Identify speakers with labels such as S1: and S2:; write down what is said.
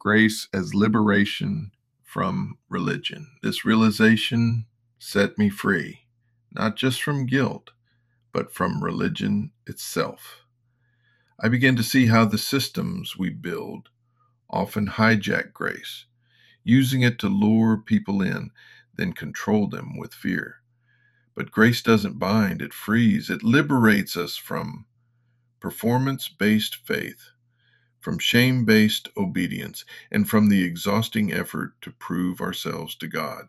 S1: grace as liberation from religion. This realization set me free, not just from guilt, but from religion itself. I began to see how the systems we build often hijack grace, using it to lure people in, then control them with fear. But grace doesn't bind, it frees, it liberates us from performance-based faith, from shame-based obedience, and from the exhausting effort to prove ourselves to God.